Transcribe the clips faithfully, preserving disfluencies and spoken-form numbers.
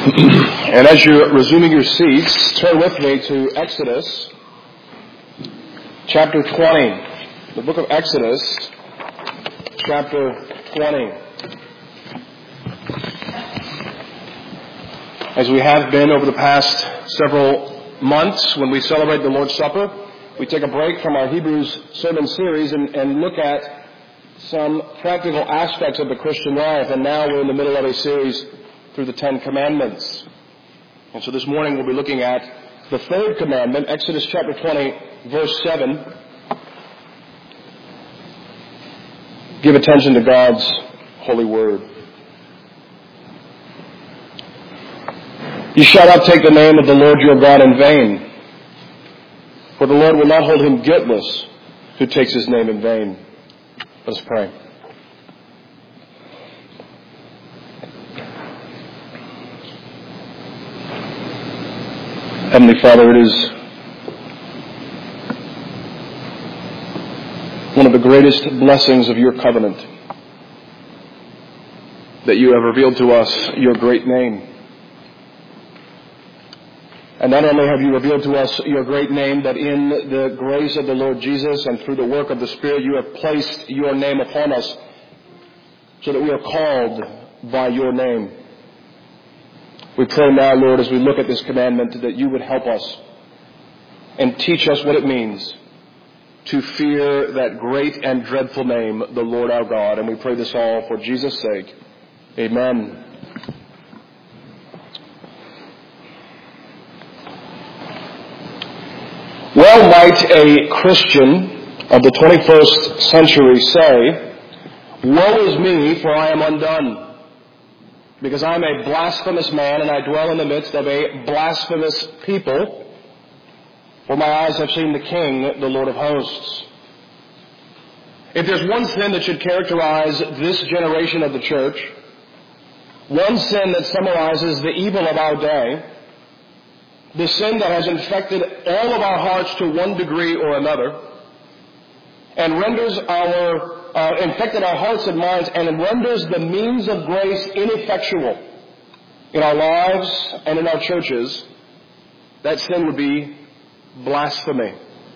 And as you're resuming your seats, turn with me to Exodus chapter twenty. The book of Exodus chapter twenty. As we have been over the past several months, when we celebrate the Lord's Supper, we take a break from our Hebrews sermon series and, and look at some practical aspects of the Christian life. And now we're in the middle of a series through the Ten Commandments. And so this morning we'll be looking at the third commandment, Exodus chapter twenty, verse seven. Give attention to God's holy word. You shall not take the name of the Lord your God in vain, for the Lord will not hold him guiltless who takes his name in vain. Let us pray. Heavenly Father, it is one of the greatest blessings of your covenant that you have revealed to us your great name. And not only have you revealed to us your great name, but in the grace of the Lord Jesus and through the work of the Spirit, you have placed your name upon us so that we are called by your name. We pray now, Lord, as we look at this commandment, that you would help us and teach us what it means to fear that great and dreadful name, the Lord our God. And we pray this all for Jesus' sake. Amen. Well might a Christian of the twenty-first century say, "Woe is me, for I am undone, because I am a blasphemous man, and I dwell in the midst of a blasphemous people. For my eyes have seen the King, the Lord of hosts." If there's one sin that should characterize this generation of the church, one sin that summarizes the evil of our day, the sin that has infected all of our hearts to one degree or another, and renders our Uh, infected our hearts and minds, and renders the means of grace ineffectual in our lives and in our churches, that sin would be blasphemy.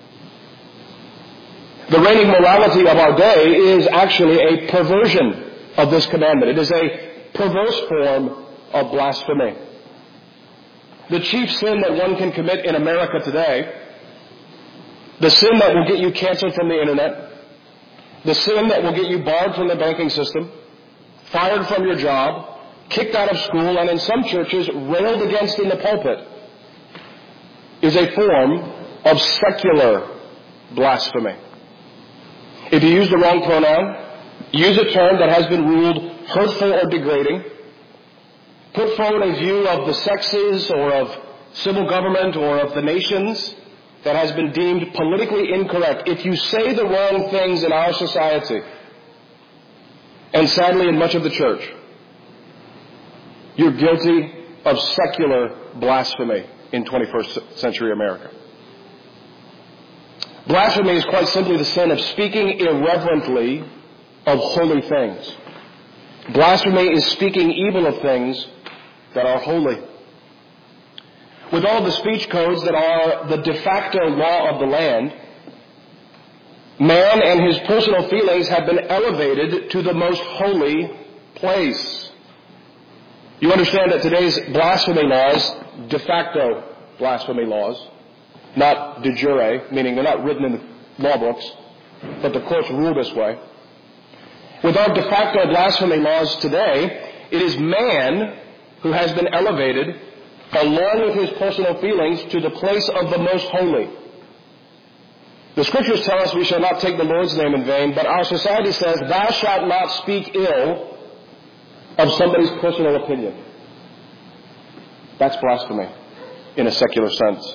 The reigning morality of our day is actually a perversion of this commandment. It is a perverse form of blasphemy. The chief sin that one can commit in America today, the sin that will get you canceled from the internet, the sin that will get you barred from the banking system, fired from your job, kicked out of school, and in some churches railed against in the pulpit, is a form of secular blasphemy. If you use the wrong pronoun, use a term that has been ruled hurtful or degrading, put forward a view of the sexes or of civil government or of the nations that has been deemed politically incorrect, if you say the wrong things in our society, and sadly in much of the church, you're guilty of secular blasphemy in twenty-first century America. Blasphemy is quite simply the sin of speaking irreverently of holy things. Blasphemy is speaking evil of things that are holy. With all the speech codes that are the de facto law of the land, man and his personal feelings have been elevated to the most holy place. You understand that today's blasphemy laws, de facto blasphemy laws, not de jure, meaning they're not written in the law books, but the courts rule this way. With our de facto blasphemy laws today, it is man who has been elevated along with his personal feelings to the place of the most holy. The scriptures tell us we shall not take the Lord's name in vain, but our society says, "Thou shalt not speak ill of somebody's personal opinion." That's blasphemy in a secular sense.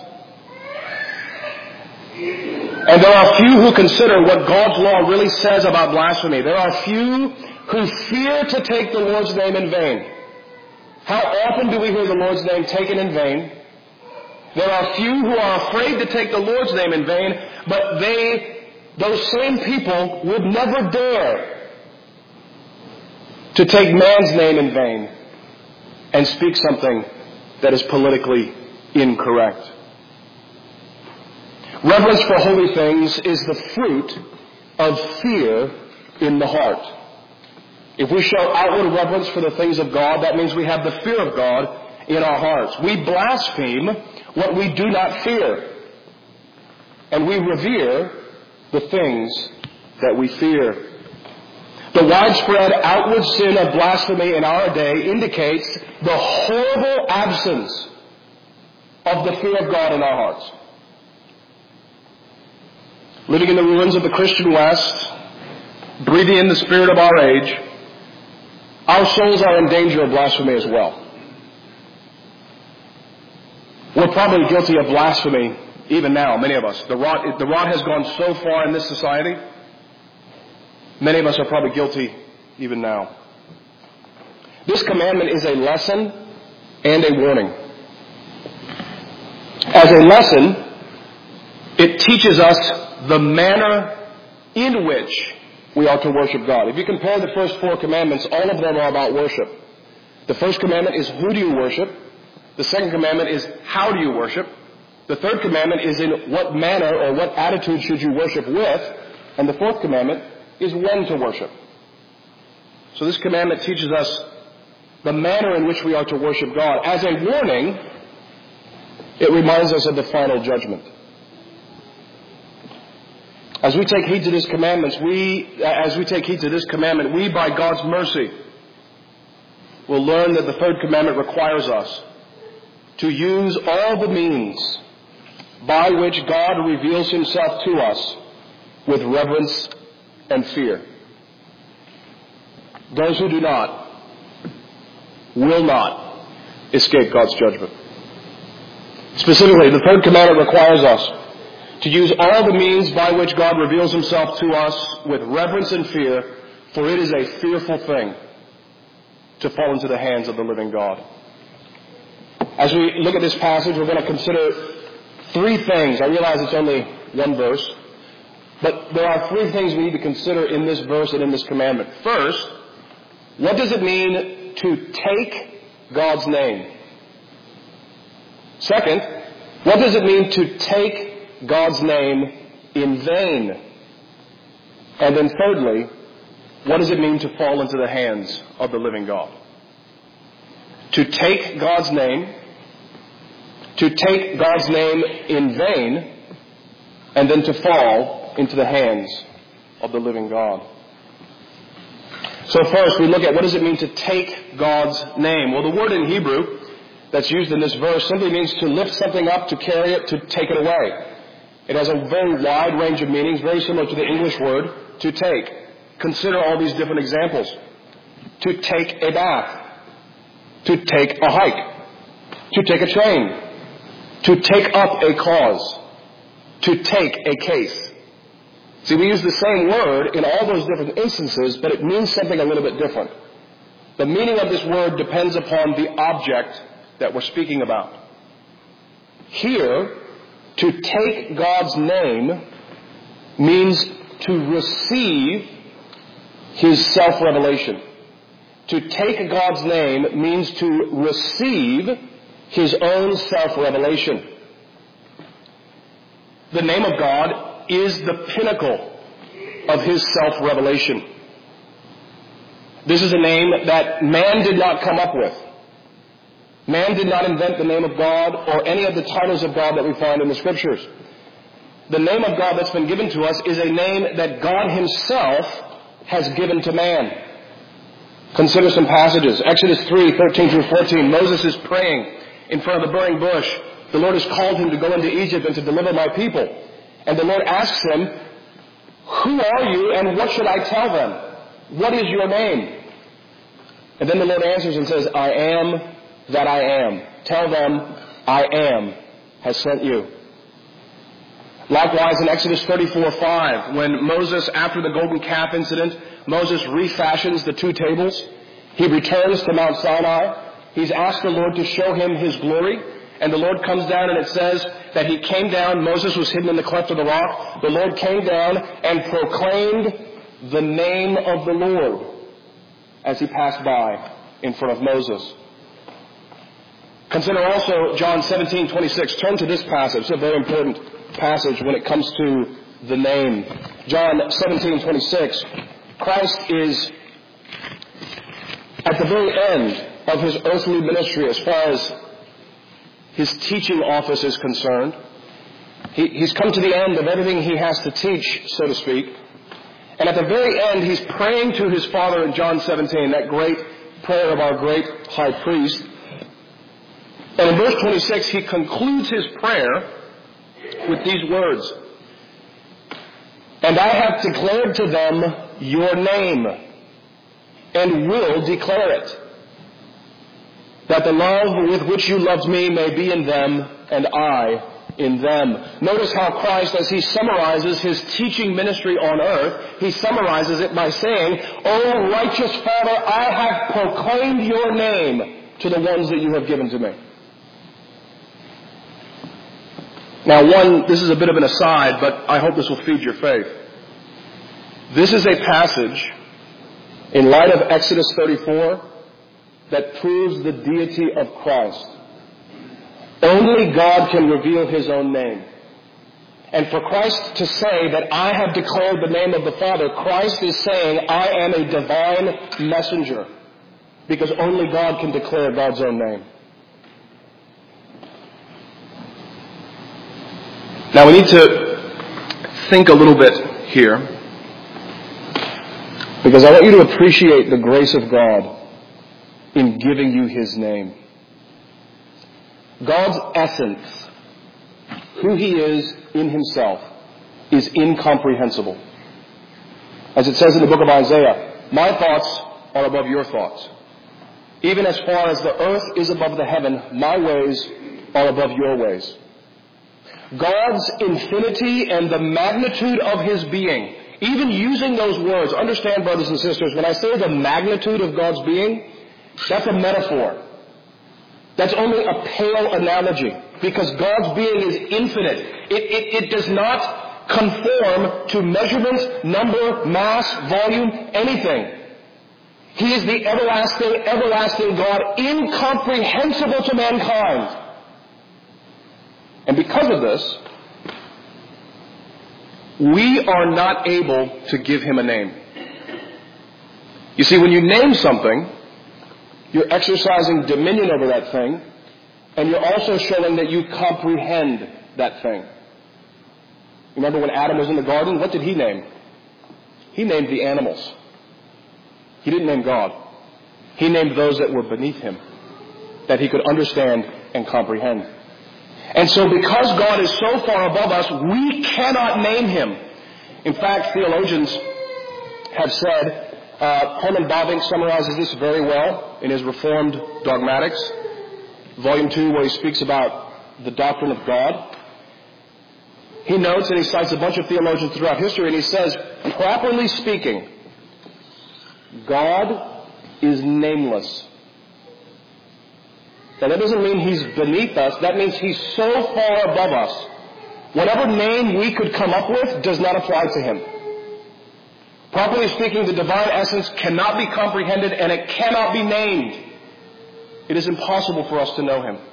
And there are few who consider what God's law really says about blasphemy. There are few who fear to take the Lord's name in vain. How often do we hear the Lord's name taken in vain? There are few who are afraid to take the Lord's name in vain, but they, those same people, would never dare to take man's name in vain and speak something that is politically incorrect. Reverence for holy things is the fruit of fear in the heart. If we show outward reverence for the things of God, that means we have the fear of God in our hearts. We blaspheme what we do not fear, and we revere the things that we fear. The widespread outward sin of blasphemy in our day indicates the horrible absence of the fear of God in our hearts. Living in the ruins of the Christian West, breathing in the spirit of our age, our souls are in danger of blasphemy as well. We're probably guilty of blasphemy even now, many of us. The rot, the rot has gone so far in this society, many of us are probably guilty even now. This commandment is a lesson and a warning. As a lesson, it teaches us the manner in which we are to worship God. If you compare the first four commandments, all of them are about worship. The first commandment is who do you worship? The second commandment is how do you worship? The third commandment is in what manner or what attitude should you worship with? And the fourth commandment is when to worship. So this commandment teaches us the manner in which we are to worship God. As a warning, it reminds us of the final judgment. As we take heed to this commandment, we, as we take heed to this commandment, we, by God's mercy, will learn that the third commandment requires us to use all the means by which God reveals himself to us with reverence and fear. Those who do not will not escape God's judgment. Specifically, the third commandment requires us to use all the means by which God reveals himself to us with reverence and fear, for it is a fearful thing to fall into the hands of the living God. As we look at this passage, we're going to consider three things. I realize it's only one verse, but there are three things we need to consider in this verse and in this commandment. First, what does it mean to take God's name? Second, what does it mean to take God's name in vain? And then thirdly, what does it mean to fall into the hands of the living God? To take God's name, to take God's name in vain, and then to fall into the hands of the living God. So first, we look at what does it mean to take God's name? Well, the word in Hebrew that's used in this verse simply means to lift something up, to carry it, to take it away. It has a very wide range of meanings, very similar to the English word, to take. Consider all these different examples. To take a bath. To take a hike. To take a train. To take up a cause. To take a case. See, we use the same word in all those different instances, but it means something a little bit different. The meaning of this word depends upon the object that we're speaking about. Here, to take God's name means to receive his self-revelation. To take God's name means to receive his own self-revelation. The name of God is the pinnacle of his self-revelation. This is a name that man did not come up with. Man did not invent the name of God or any of the titles of God that we find in the Scriptures. The name of God that's been given to us is a name that God himself has given to man. Consider some passages. Exodus three, thirteen through fourteen. Moses is praying in front of the burning bush. The Lord has called him to go into Egypt and to deliver my people. And the Lord asks him, who are you and what should I tell them? What is your name? And then the Lord answers and says, I am that I am. Tell them, I am has sent you. Likewise in Exodus thirty-four five, when Moses, after the golden calf incident, Moses refashions the two tables. He returns to Mount Sinai. He's asked the Lord to show him his glory. And the Lord comes down and it says that he came down. Moses was hidden in the cleft of the rock. The Lord came down and proclaimed the name of the Lord as he passed by in front of Moses. Consider also John seventeen twenty-six. Turn to this passage. It's a very important passage when it comes to the name. John seventeen twenty-six. Christ is at the very end of his earthly ministry as far as his teaching office is concerned. He, he's come to the end of everything he has to teach, so to speak. And at the very end, he's praying to his Father in John seventeen, that great prayer of our great high priest. And in verse twenty-six, he concludes his prayer with these words. And I have declared to them your name, and will declare it, that the love with which you loved me may be in them, and I in them. Notice how Christ, as he summarizes his teaching ministry on earth, he summarizes it by saying, O righteous Father, I have proclaimed your name to the ones that you have given to me. Now, one, this is a bit of an aside, but I hope this will feed your faith. This is a passage, in light of Exodus thirty-four, that proves the deity of Christ. Only God can reveal his own name. And for Christ to say that I have declared the name of the Father, Christ is saying I am a divine messenger, because only God can declare God's own name. Now we need to think a little bit here, because I want you to appreciate the grace of God in giving you his name. God's essence, who he is in himself, is incomprehensible. As it says in the book of Isaiah, my thoughts are above your thoughts. Even as far as the earth is above the heaven, my ways are above your ways. God's infinity and the magnitude of his being, even using those words, understand, brothers and sisters, when I say the magnitude of God's being, that's a metaphor. That's only a pale analogy, because God's being is infinite. It, it, it does not conform to measurement, number, mass, volume, anything. He is the everlasting, everlasting God, incomprehensible to mankind. And because of this, we are not able to give him a name. You see, when you name something, you're exercising dominion over that thing, and you're also showing that you comprehend that thing. Remember when Adam was in the garden? What did he name? He named the animals. He didn't name God. He named those that were beneath him, that he could understand and comprehend. And so because God is so far above us, we cannot name him. In fact, theologians have said, Uh, Herman Bavinck summarizes this very well in his Reformed Dogmatics, Volume two, where he speaks about the doctrine of God. He notes, and he cites a bunch of theologians throughout history, and he says, properly speaking, God is nameless. Now, that doesn't mean he's beneath us. That means he's so far above us. Whatever name we could come up with does not apply to him. Properly speaking, the divine essence cannot be comprehended and it cannot be named. It is impossible for us to know him.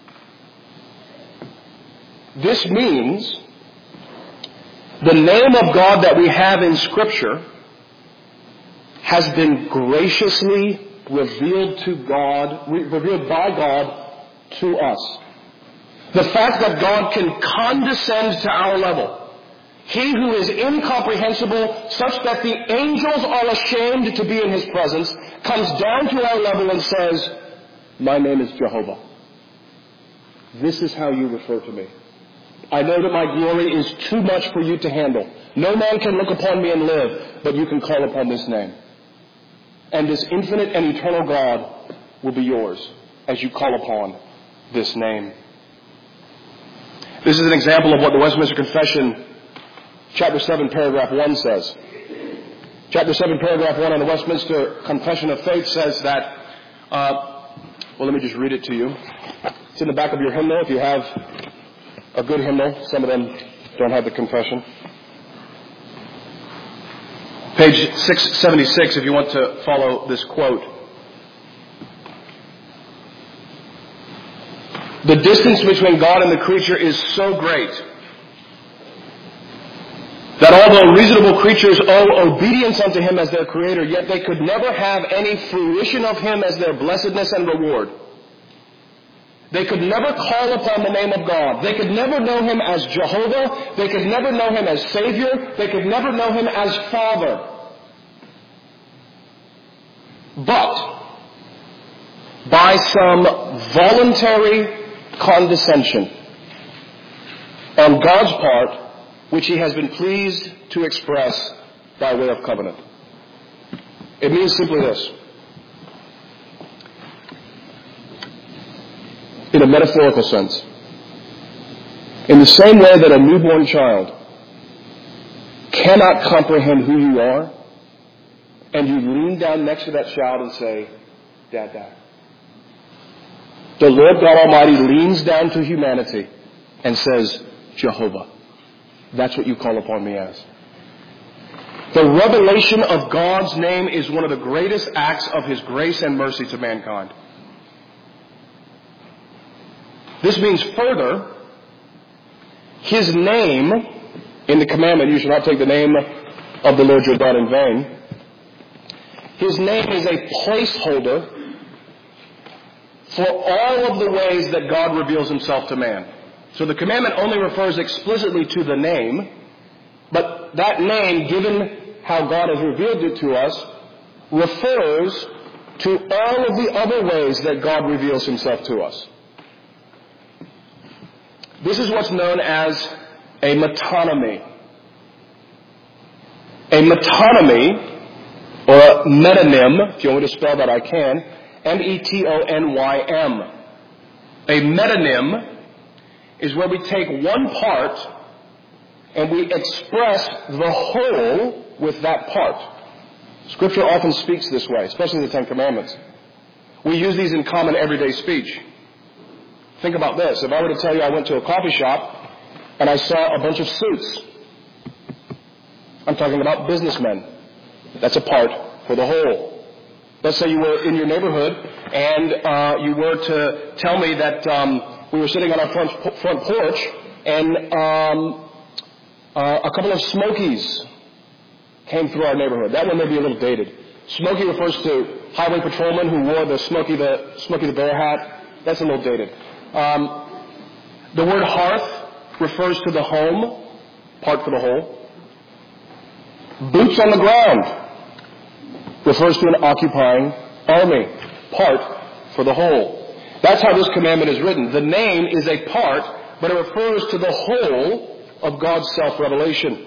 This means the name of God that we have in Scripture has been graciously revealed to God, revealed by God to us. The fact that God can condescend to our level, he who is incomprehensible, such that the angels are ashamed to be in his presence, comes down to our level and says, my name is Jehovah. This is how you refer to me. I know that my glory is too much for you to handle. No man can look upon me and live, but you can call upon this name. And this infinite and eternal God will be yours as you call upon this name. This is an example of what the Westminster Confession Chapter seven, paragraph one says. Chapter seven, paragraph one on the Westminster Confession of Faith says that, uh, well, let me just read it to you. It's in the back of your hymnal if you have a good hymnal. Some of them don't have the confession. Page six seventy-six if you want to follow this quote. The distance between God and the creature is so great that although reasonable creatures owe obedience unto Him as their Creator, yet they could never have any fruition of Him as their blessedness and reward. They could never call upon the name of God. They could never know Him as Jehovah. They could never know Him as Savior. They could never know Him as Father. But by some voluntary condescension on God's part, which He has been pleased to express by way of covenant. It means simply this. In a metaphorical sense. In the same way that a newborn child cannot comprehend who you are, and you lean down next to that child and say, Dad, Dad. The Lord God Almighty leans down to humanity and says, Jehovah. That's what you call upon me as. The revelation of God's name is one of the greatest acts of His grace and mercy to mankind. This means further, His name, in the commandment, you shall not take the name of the Lord your God in vain. His name is a placeholder for all of the ways that God reveals Himself to man. So the commandment only refers explicitly to the name, but that name, given how God has revealed it to us, refers to all of the other ways that God reveals Himself to us. This is what's known as a metonymy. A metonymy, or a metonym, if you want me to spell that I can, M E T O N Y M. A metonym is where we take one part and we express the whole with that part. Scripture often speaks this way, especially the Ten Commandments. We use these in common everyday speech. Think about this. If I were to tell you I went to a coffee shop and I saw a bunch of suits, I'm talking about businessmen. That's a part for the whole. Let's say you were in your neighborhood and uh, you were to tell me that um, we were sitting on our front, front porch and um, uh, a couple of Smokies came through our neighborhood. That one may be a little dated. Smokey refers to highway patrolmen who wore the Smokey the, Smokey the Bear hat. That's a little dated. Um, the word hearth refers to the home, part for the whole. Boots on the ground refers to an occupying army, part for the whole. That's how this commandment is written. The name is a part, but it refers to the whole of God's self-revelation.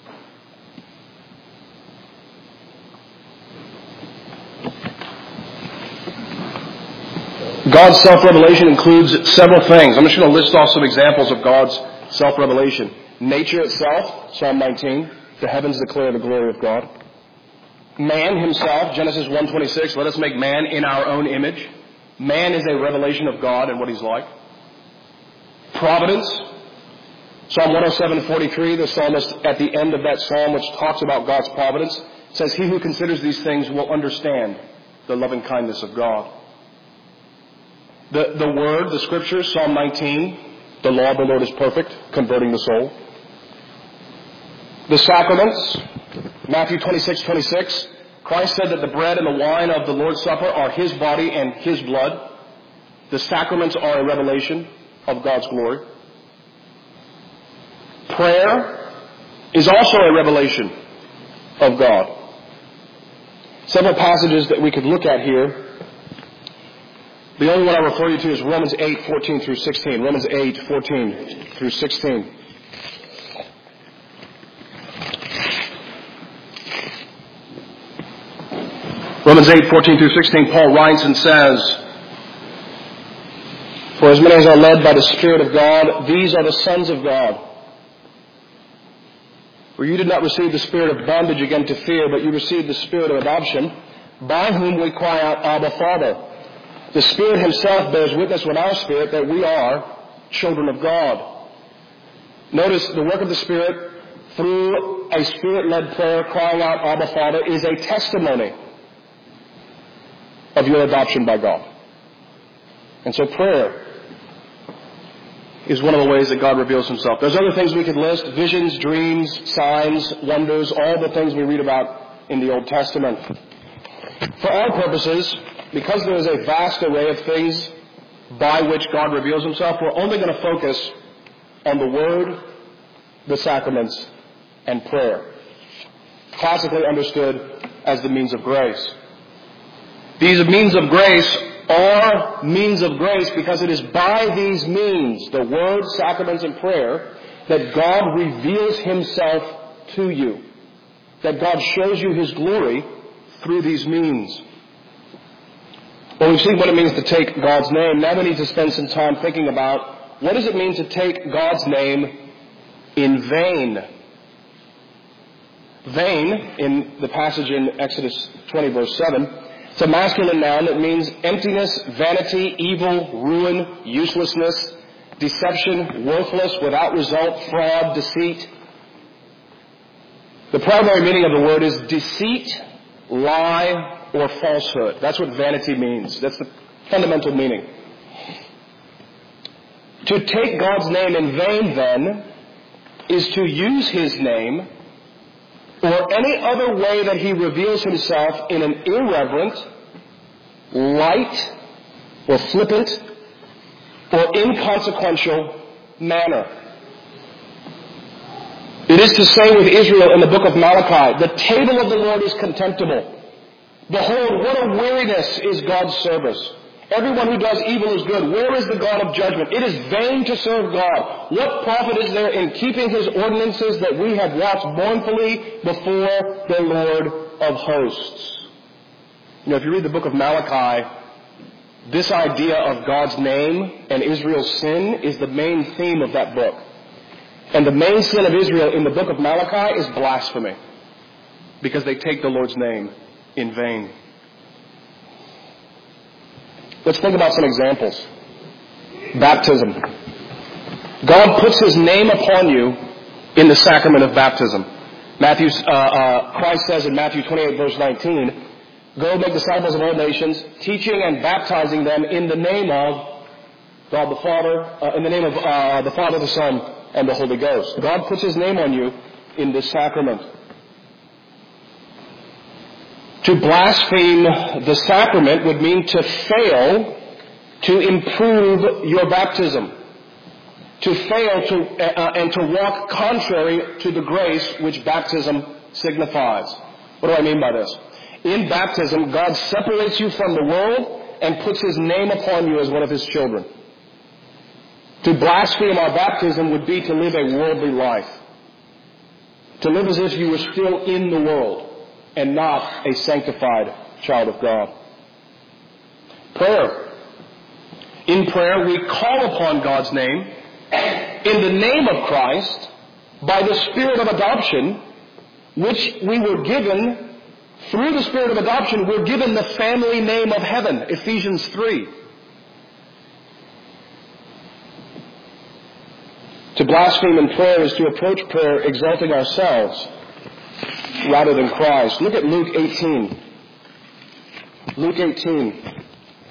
God's self-revelation includes several things. I'm just going to list off some examples of God's self-revelation. Nature itself, Psalm nineteen, the heavens declare the glory of God. Man himself, Genesis one twenty-six, let us make man in our own image. Man is a revelation of God and what He's like. Providence, Psalm one oh seven forty-three, the psalmist at the end of that psalm, which talks about God's providence, says, He who considers these things will understand the loving kindness of God. The, the Word, the Scriptures, Psalm nineteen, the law of the Lord is perfect, converting the soul. The sacraments, Matthew twenty-six twenty-six, Christ said that the bread and the wine of the Lord's Supper are His body and His blood. The sacraments are a revelation of God's glory. Prayer is also a revelation of God. Several passages that we could look at here. The only one I refer you to is Romans eight fourteen through sixteen. Romans eight fourteen through sixteen. Romans eight fourteen through sixteen, Paul writes and says, For as many as are led by the Spirit of God, these are the sons of God. For you did not receive the spirit of bondage again to fear, but you received the spirit of adoption, by whom we cry out, Abba, Father. The Spirit Himself bears witness with our spirit that we are children of God. Notice the work of the Spirit through a Spirit-led prayer crying out, Abba, Father, is a testimony of your adoption by God. And so prayer is one of the ways that God reveals himself. There's other things we could list: visions, dreams, signs, wonders, all the things we read about in the Old Testament. For our purposes, because there is a vast array of things by which God reveals himself, we're only going to focus on the Word, the sacraments, and prayer, classically understood as the means of grace. These means of grace are means of grace because it is by these means, the Word, sacraments, and prayer, that God reveals himself to you, that God shows you his glory through these means. Well, we've seen what it means to take God's name. Now we need to spend some time thinking about what does it mean to take God's name in vain. Vain, in the passage in Exodus twenty, verse seven, it's a masculine noun that means emptiness, vanity, evil, ruin, uselessness, deception, worthless, without result, fraud, deceit. The primary meaning of the word is deceit, lie, or falsehood. That's what vanity means. That's the fundamental meaning. To take God's name in vain, then, is to use his name or any other way that he reveals himself in an irreverent, light, or flippant, or inconsequential manner. It is to say with Israel in the book of Malachi, the table of the Lord is contemptible. Behold, what a weariness is God's service. Everyone who does evil is good. Where is the God of judgment? It is vain to serve God. What profit is there in keeping his ordinances that we have watched mournfully before the Lord of hosts? You know, if you read the book of Malachi, this idea of God's name and Israel's sin is the main theme of that book. And the main sin of Israel in the book of Malachi is blasphemy, because they take the Lord's name in vain. Let's think about some examples. Baptism. God puts his name upon you in the sacrament of baptism. Matthew, uh, uh, Christ says in Matthew twenty-eight, verse nineteen, go make disciples of all nations, teaching and baptizing them in the name of God the Father, uh, in the name of uh, the Father, the Son, and the Holy Ghost. God puts his name on you in this sacrament. To blaspheme the sacrament would mean to fail to improve your baptism. To fail to uh, and to walk contrary to the grace which baptism signifies. What do I mean by this? In baptism, God separates you from the world and puts his name upon you as one of his children. To blaspheme our baptism would be to live a worldly life. To live as if you were still in the world and not a sanctified child of God. Prayer. In prayer, we call upon God's name in the name of Christ by the Spirit of adoption, which we were given through the Spirit of adoption. We're given the family name of heaven, Ephesians three. To blaspheme in prayer is to approach prayer exalting ourselves rather than Christ. Look at Luke eighteen. Luke eighteen,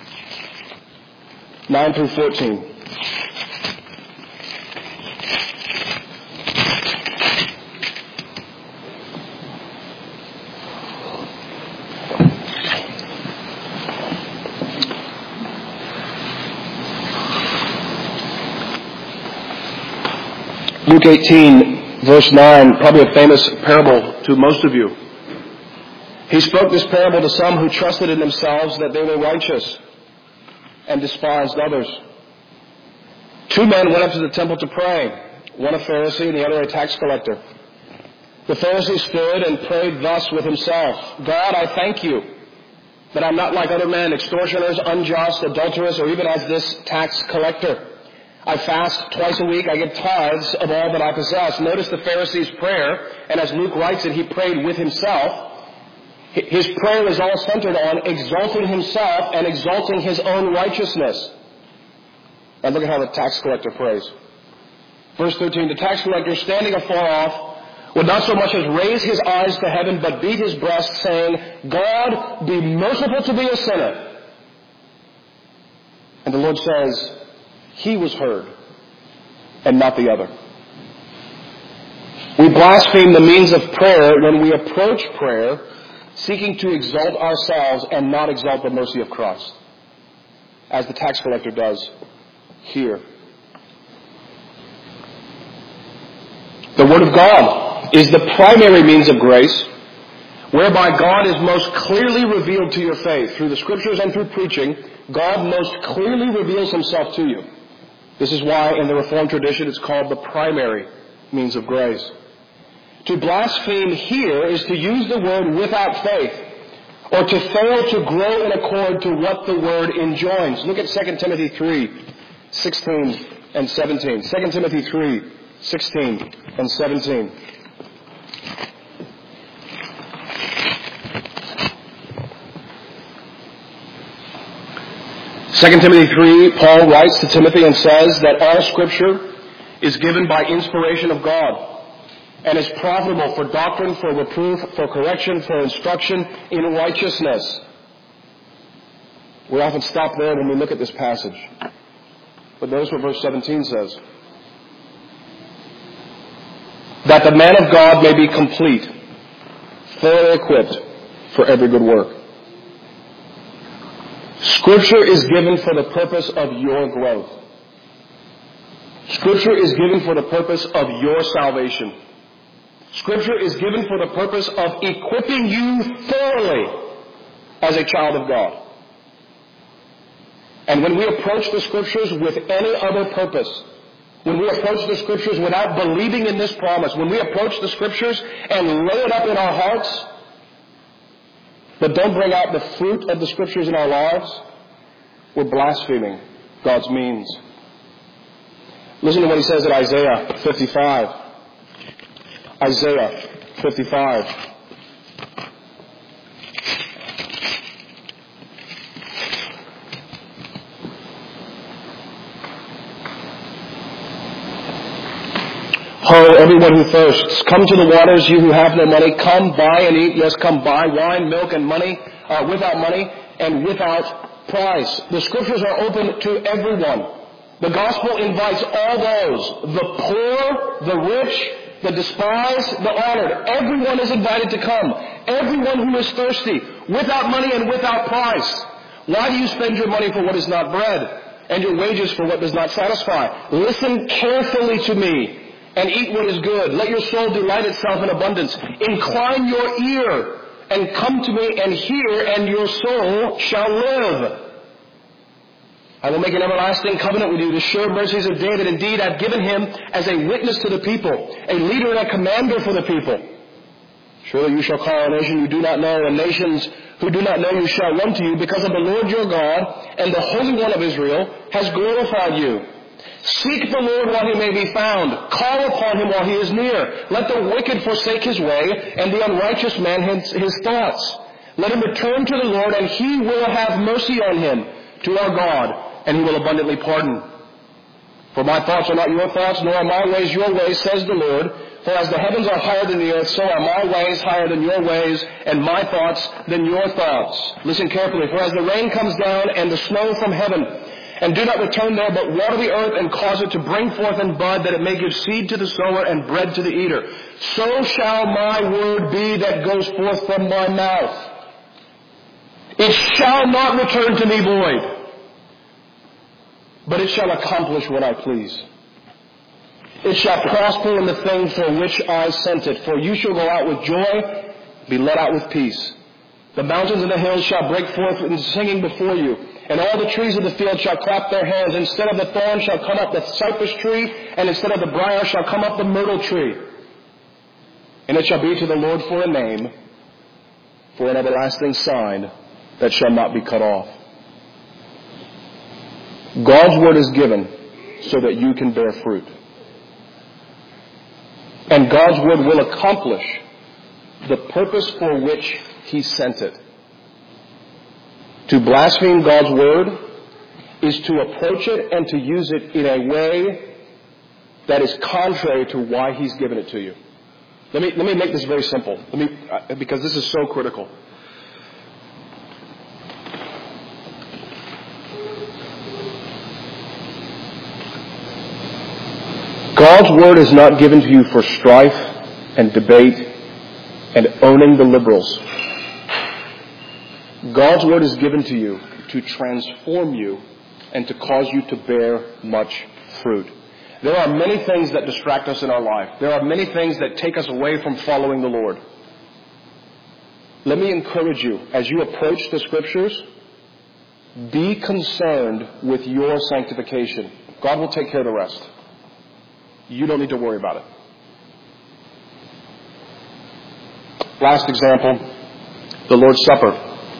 nine through fourteen. Luke eighteen, verse nine, probably a famous parable to most of you. He spoke this parable to some who trusted in themselves that they were righteous and despised others. Two men went up to the temple to pray, one a Pharisee and the other a tax collector. The Pharisee stood and prayed thus with himself, God, I thank you that I'm not like other men, extortioners, unjust, adulterous, or even as this tax collector. I fast twice a week. I give tithes of all that I possess. Notice the Pharisee's prayer, and as Luke writes it, he prayed with himself. His prayer is all centered on exalting himself and exalting his own righteousness. And look at how the tax collector prays. Verse thirteen, the tax collector, standing afar off, would not so much as raise his eyes to heaven, but beat his breast, saying, God, be merciful to me, a sinner. And the Lord says, he was heard and not the other. We blaspheme the means of prayer when we approach prayer seeking to exalt ourselves and not exalt the mercy of Christ, as the tax collector does here. The Word of God is the primary means of grace, whereby God is most clearly revealed to your faith. Through the Scriptures and through preaching, God most clearly reveals Himself to you. This is why in the Reformed tradition it's called the primary means of grace. To blaspheme here is to use the Word without faith, or to fail to grow in accord to what the Word enjoins. Look at Second Timothy three, sixteen and seventeen. Second Timothy three, sixteen and seventeen. Second Timothy three, Paul writes to Timothy and says that all Scripture is given by inspiration of God and is profitable for doctrine, for reproof, for correction, for instruction in righteousness. We often stop there when we look at this passage. But notice what verse seventeen says. That the man of God may be complete, thoroughly equipped for every good work. Scripture is given for the purpose of your growth. Scripture is given for the purpose of your salvation. Scripture is given for the purpose of equipping you thoroughly as a child of God. And when we approach the Scriptures with any other purpose, when we approach the Scriptures without believing in this promise, when we approach the Scriptures and lay it up in our hearts, but don't bring out the fruit of the Scriptures in our lives, we're blaspheming God's means. Listen to what he says in Isaiah fifty-five. Isaiah fifty-five. Ho, everyone who thirsts, come to the waters, you who have no money. Come, buy and eat. Yes, come buy wine, milk, and money, uh, without money and without price. The Scriptures are open to everyone. The gospel invites all those, the poor, the rich, the despised, the honored. Everyone is invited to come. Everyone who is thirsty, without money and without price. Why do you spend your money for what is not bread, and your wages for what does not satisfy? Listen carefully to me, and eat what is good. Let your soul delight itself in abundance. Incline your ear, and come to me and hear, and your soul shall live. I will make an everlasting covenant with you, the sure mercies of David. Indeed, I've given him as a witness to the people, a leader and a commander for the people. Surely you shall call a nation you do not know, and nations who do not know you shall run to you, because of the Lord your God and the Holy One of Israel has glorified you. Seek the Lord while he may be found. Call upon him while he is near. Let the wicked forsake his way, and the unrighteous man his, his thoughts. Let him return to the Lord, and he will have mercy on him, to our God, and he will abundantly pardon. For my thoughts are not your thoughts, nor are my ways your ways, says the Lord. For as the heavens are higher than the earth, so are my ways higher than your ways, and my thoughts than your thoughts. Listen carefully. For as the rain comes down and the snow from heaven, and do not return there, but water the earth and cause it to bring forth and bud, that it may give seed to the sower and bread to the eater, so shall my word be that goes forth from my mouth. It shall not return to me void, but it shall accomplish what I please. It shall prosper in the thing for which I sent it. For you shall go out with joy, be led out with peace. The mountains and the hills shall break forth in singing before you, and all the trees of the field shall clap their hands. Instead of the thorn shall come up the cypress tree, and instead of the briar shall come up the myrtle tree. And it shall be to the Lord for a name, for an everlasting sign that shall not be cut off. God's word is given so that you can bear fruit. And God's word will accomplish the purpose for which he sent it. To blaspheme God's word is to approach it and to use it in a way that is contrary to why he's given it to you. Let me, let me make this very simple, let me, because this is so critical. God's Word is not given to you for strife and debate and owning the liberals. God's Word is given to you to transform you and to cause you to bear much fruit. There are many things that distract us in our life. There are many things that take us away from following the Lord. Let me encourage you, as you approach the Scriptures, be concerned with your sanctification. God will take care of the rest. You don't need to worry about it. Last example, the Lord's Supper.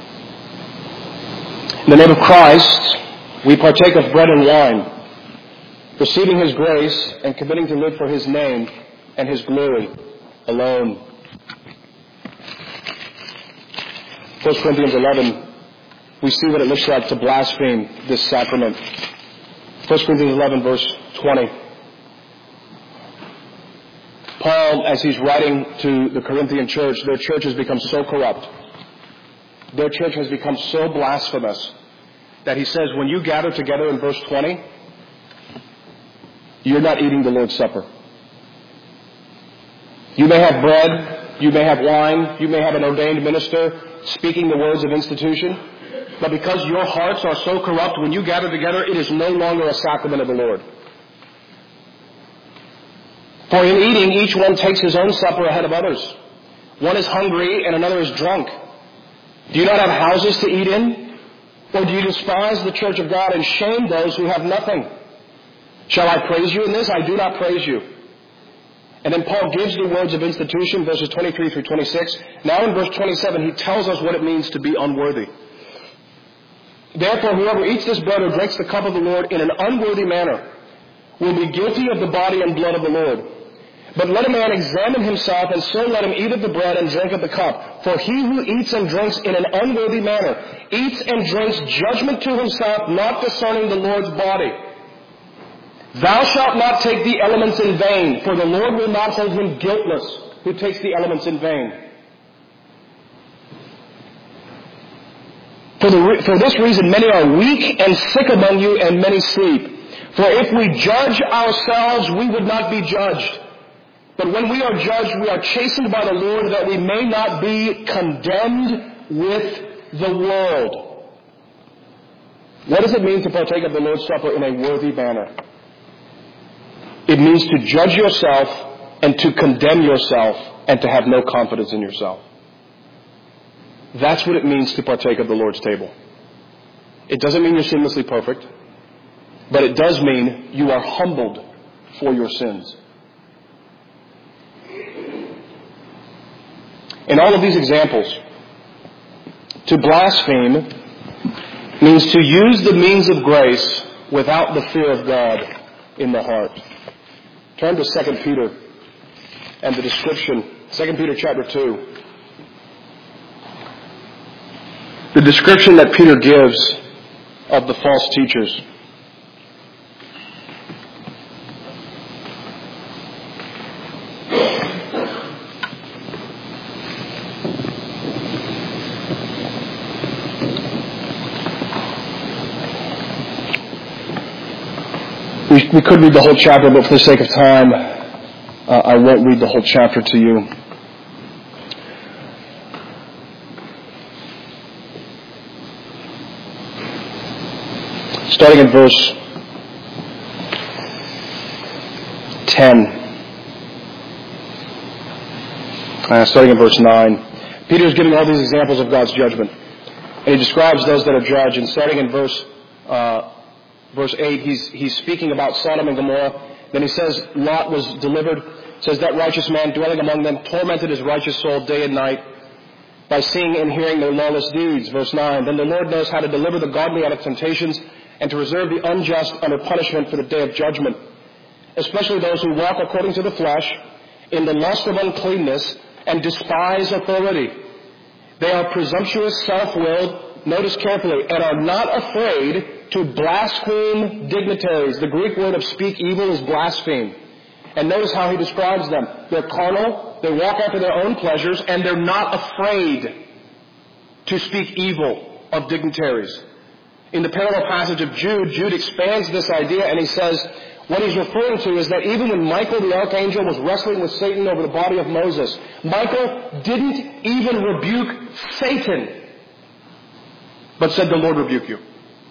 In the name of Christ, we partake of bread and wine, receiving His grace and committing to live for His name and His glory alone. First Corinthians eleven, we see what it looks like to blaspheme this sacrament. First Corinthians eleven, verse twenty. Paul, as he's writing to the Corinthian church, their church has become so corrupt. Their church has become so blasphemous that he says, when you gather together in verse twenty, you're not eating the Lord's Supper. You may have bread, you may have wine, you may have an ordained minister speaking the words of institution, but because your hearts are so corrupt, when you gather together, it is no longer a sacrament of the Lord. For in eating, each one takes his own supper ahead of others. One is hungry and another is drunk. Do you not have houses to eat in? Or do you despise the church of God and shame those who have nothing? Shall I praise you in this? I do not praise you. And then Paul gives the words of institution, verses twenty-three through twenty-six. Now in verse twenty-seven, he tells us what it means to be unworthy. Therefore, whoever eats this bread or drinks the cup of the Lord in an unworthy manner will be guilty of the body and blood of the Lord. But let a man examine himself, and so let him eat of the bread and drink of the cup. For he who eats and drinks in an unworthy manner eats and drinks judgment to himself, not discerning the Lord's body. Thou shalt not take the elements in vain, for the Lord will not hold him guiltless who takes the elements in vain. For, the, for this reason many are weak and sick among you, and many sleep. For if we judge ourselves, we would not be judged. But when we are judged, we are chastened by the Lord, that we may not be condemned with the world. What does it mean to partake of the Lord's Supper in a worthy manner? It means to judge yourself and to condemn yourself and to have no confidence in yourself. That's what it means to partake of the Lord's table. It doesn't mean you're sinlessly perfect, but it does mean you are humbled for your sins. In all of these examples, to blaspheme means to use the means of grace without the fear of God in the heart. Turn to Second Peter and the description, Second Peter chapter two. The description that Peter gives of the false teachers. We, we could read the whole chapter, but for the sake of time, uh, I won't read the whole chapter to you. Starting in verse ten. Uh, starting in verse nine. Peter is giving all these examples of God's judgment. And he describes those that are judged. And starting in verse uh, verse eight, he's, he's speaking about Sodom and Gomorrah. Then he says, Lot was delivered. It says, that righteous man dwelling among them tormented his righteous soul day and night by seeing and hearing their lawless deeds. Verse nine. Then the Lord knows how to deliver the godly out of temptations and to reserve the unjust under punishment for the day of judgment, especially those who walk according to the flesh, in the lust of uncleanness, and despise authority. They are presumptuous, self-willed, notice carefully, and are not afraid to blaspheme dignitaries. The Greek word of speak evil is blaspheme. And notice how he describes them. They're carnal, they walk after their own pleasures, and they're not afraid to speak evil of dignitaries. In the parallel passage of Jude, Jude expands this idea and he says, what he's referring to is that even when Michael the archangel was wrestling with Satan over the body of Moses, Michael didn't even rebuke Satan, but said, the Lord rebuke you.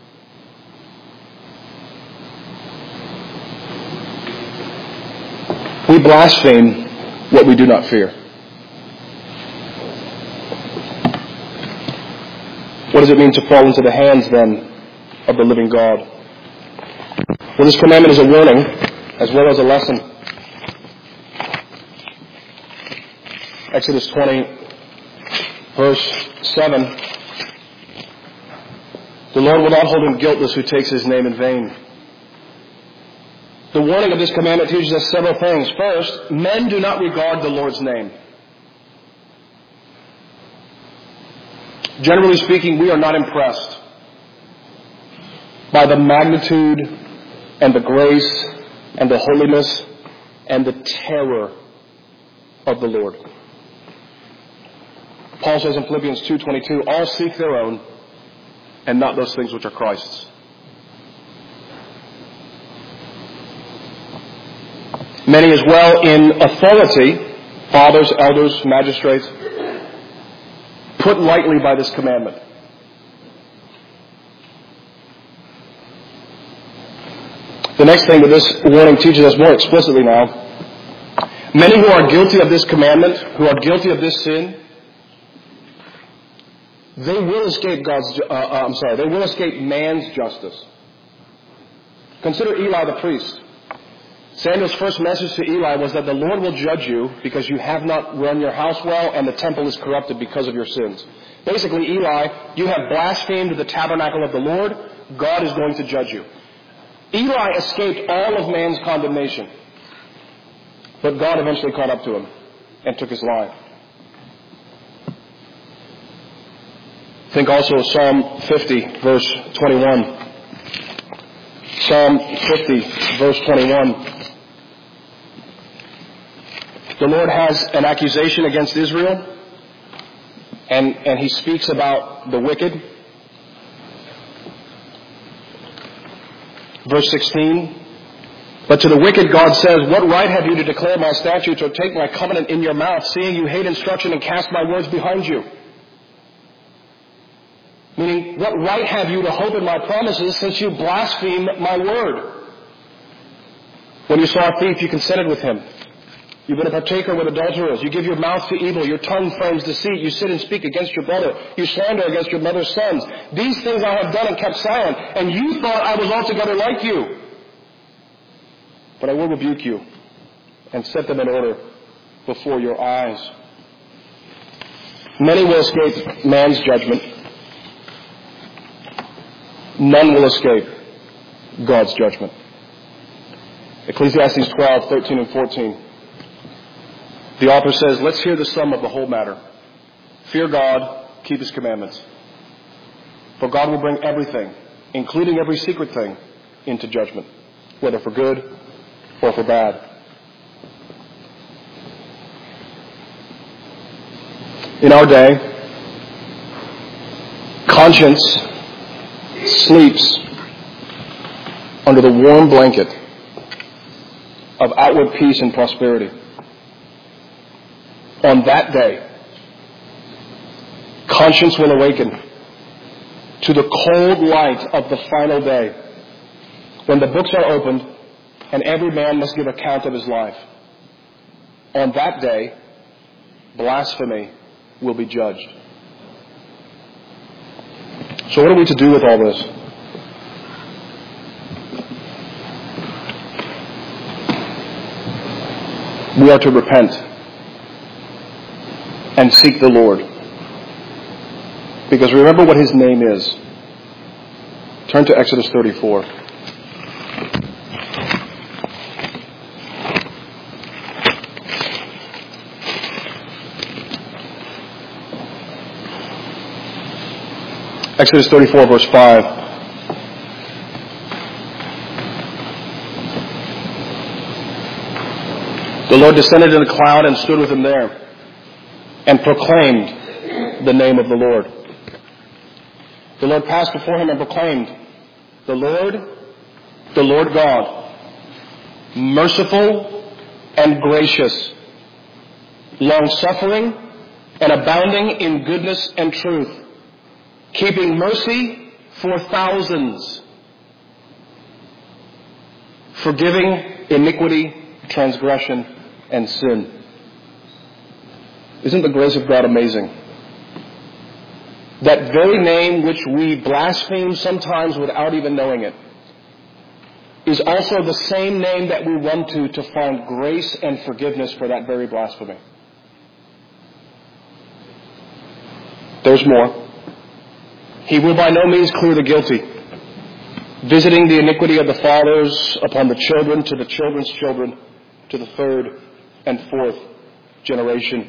We blaspheme what we do not fear. What does it mean to fall into the hands, then, of the living God? Well, this commandment is a warning as well as a lesson. Exodus twenty, verse seven. The Lord will not hold him guiltless who takes his name in vain. The warning of this commandment teaches us several things. First, men do not regard the Lord's name. Generally speaking, we are not impressed by the magnitude and the grace and the holiness and the terror of the Lord. Paul says in Philippians two twenty-two, all seek their own and not those things which are Christ's. Many as well in authority, fathers, elders, magistrates, put lightly by this commandment. The next thing that this warning teaches us more explicitly now, many who are guilty of this commandment, who are guilty of this sin, they will escape God's, uh, uh, I'm sorry, they will escape man's justice. Consider Eli the priest. Samuel's first message to Eli was that the Lord will judge you because you have not run your house well and the temple is corrupted because of your sins. Basically, Eli, you have blasphemed the tabernacle of the Lord. God is going to judge you. Eli escaped all of man's condemnation. But God eventually caught up to him and took his life. Think also of Psalm fifty, verse twenty-one. Psalm fifty, verse twenty-one. The Lord has an accusation against Israel, and, and he speaks about the wicked. Verse sixteen, but to the wicked God says, what right have you to declare my statutes or take my covenant in your mouth, seeing you hate instruction and cast my words behind you? Meaning, what right have you to hope in my promises since you blaspheme my word? When you saw a thief, you consented with him. You've been a partaker with adulterers. You give your mouth to evil. Your tongue frames deceit. You sit and speak against your brother. You slander against your mother's sons. These things I have done and kept silent, and you thought I was altogether like you. But I will rebuke you and set them in order before your eyes. Many will escape man's judgment. None will escape God's judgment. Ecclesiastes twelve, thirteen and fourteen. The author says, let's hear the sum of the whole matter. Fear God, keep his commandments. For God will bring everything, including every secret thing, into judgment, whether for good or for bad. In our day, conscience sleeps under the warm blanket of outward peace and prosperity. On that day, conscience will awaken to the cold light of the final day, when the books are opened and every man must give account of his life. On that day, blasphemy will be judged. So what are we to do with all this? We are to repent and seek the Lord. Because remember what his name is. Turn to Exodus thirty-four. Exodus thirty-four, verse five. The Lord descended in a cloud and stood with him there, and proclaimed the name of the Lord. The Lord passed before him and proclaimed, "The Lord, the Lord God, merciful and gracious, long-suffering and abounding in goodness and truth, keeping mercy for thousands, forgiving iniquity, transgression, and sin." Isn't the grace of God amazing? That very name which we blaspheme sometimes without even knowing it is also the same name that we run to to find grace and forgiveness for that very blasphemy. There's more. He will by no means clear the guilty, visiting the iniquity of the fathers upon the children, to the children's children, to the third and fourth generation.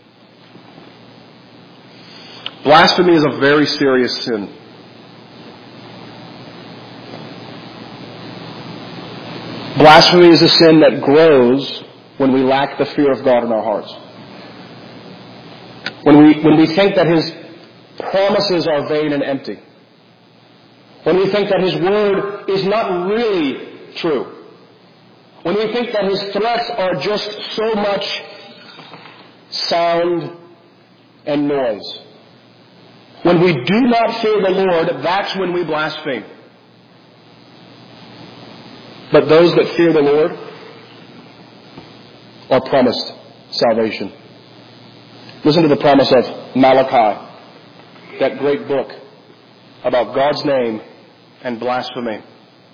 Blasphemy is a very serious sin. Blasphemy is a sin that grows when we lack the fear of God in our hearts. When we, when we think that His promises are vain and empty. When we think that His word is not really true. When we think that His threats are just so much sound and noise. When we do not fear the Lord, that's when we blaspheme. But those that fear the Lord are promised salvation. Listen to the promise of Malachi, that great book about God's name and blasphemy.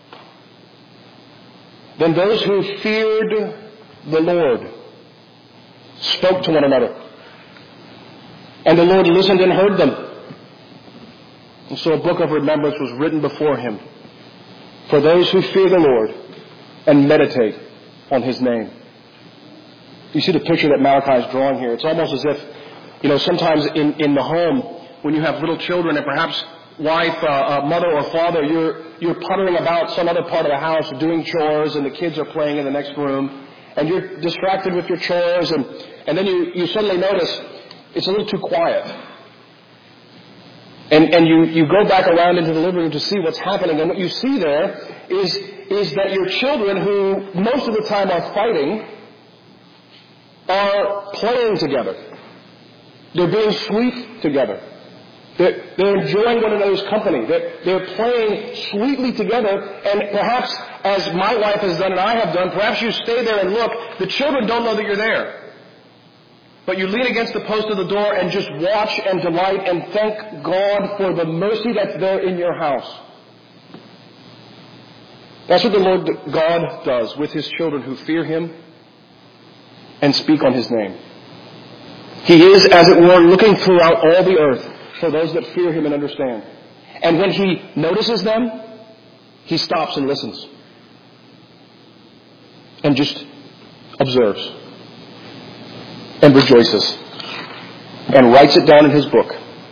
Then those who feared the Lord spoke to one another, and the Lord listened and heard them. And so a book of remembrance was written before Him for those who fear the Lord and meditate on His name. You see the picture that Malachi is drawing here. It's almost as if, you know, sometimes in, in the home, when you have little children and perhaps wife, uh, uh, mother or father, you're, you're puttering about some other part of the house doing chores, and the kids are playing in the next room, and you're distracted with your chores, and, and then you, you suddenly notice it's a little too quiet. And, and you, you go back around into the living room to see what's happening. And what you see there is, is that your children, who most of the time are fighting, are playing together. They're being sweet together. They're, they're enjoying one another's company. They're, they're playing sweetly together. And perhaps, as my wife has done and I have done, perhaps you stay there and look. The children don't know that you're there. But you lean against the post of the door and just watch and delight and thank God for the mercy that's there in your house. That's what the Lord God does with His children who fear Him and speak on His name. He is, as it were, looking throughout all the earth for those that fear Him and understand. And when He notices them, He stops and listens. And just observes. And rejoices. And writes it down in His book.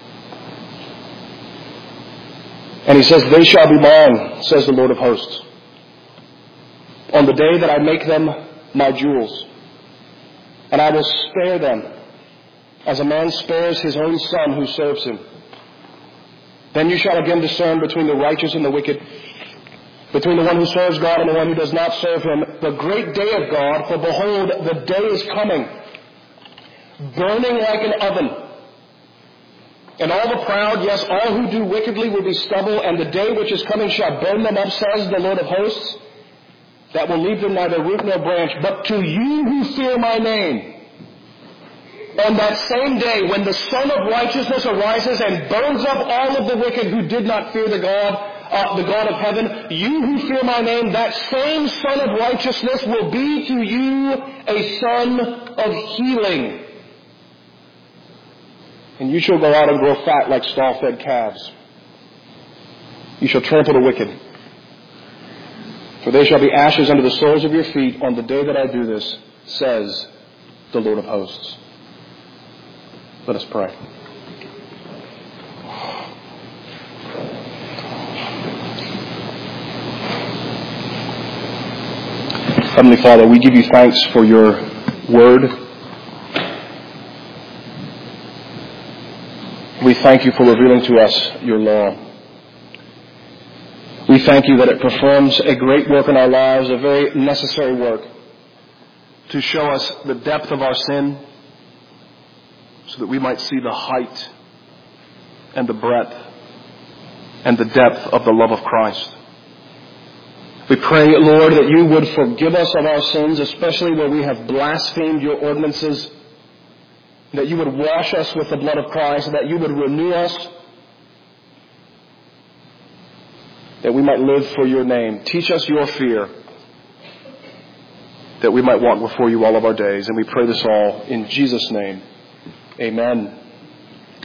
And He says, "They shall be mine, says the Lord of hosts, on the day that I make them my jewels. And I will spare them, as a man spares his own son who serves him. Then you shall again discern between the righteous and the wicked, between the one who serves God and the one who does not serve Him, the great day of God, for behold, the day is coming, burning like an oven. And all the proud, yes, all who do wickedly will be stubble, and the day which is coming shall burn them up, says the Lord of hosts, that will leave them neither root nor branch. But to you who fear my name, on that same day when the Son of Righteousness arises and burns up all of the wicked who did not fear the God, uh, the God of heaven, you who fear my name, that same Son of Righteousness will be to you a son of healing. And you shall go out and grow fat like stall-fed calves. You shall trample the wicked. For they shall be ashes under the soles of your feet on the day that I do this, says the Lord of hosts." Let us pray. Heavenly Father, we give you thanks for your word. We thank you for revealing to us your law. We thank you that it performs a great work in our lives, a very necessary work, to show us the depth of our sin so that we might see the height and the breadth and the depth of the love of Christ. We pray, Lord, that you would forgive us of our sins, especially where we have blasphemed your ordinances, that you would wash us with the blood of Christ, that you would renew us, that we might live for your name. Teach us your fear, that we might walk before you all of our days. And we pray this all in Jesus' name. Amen.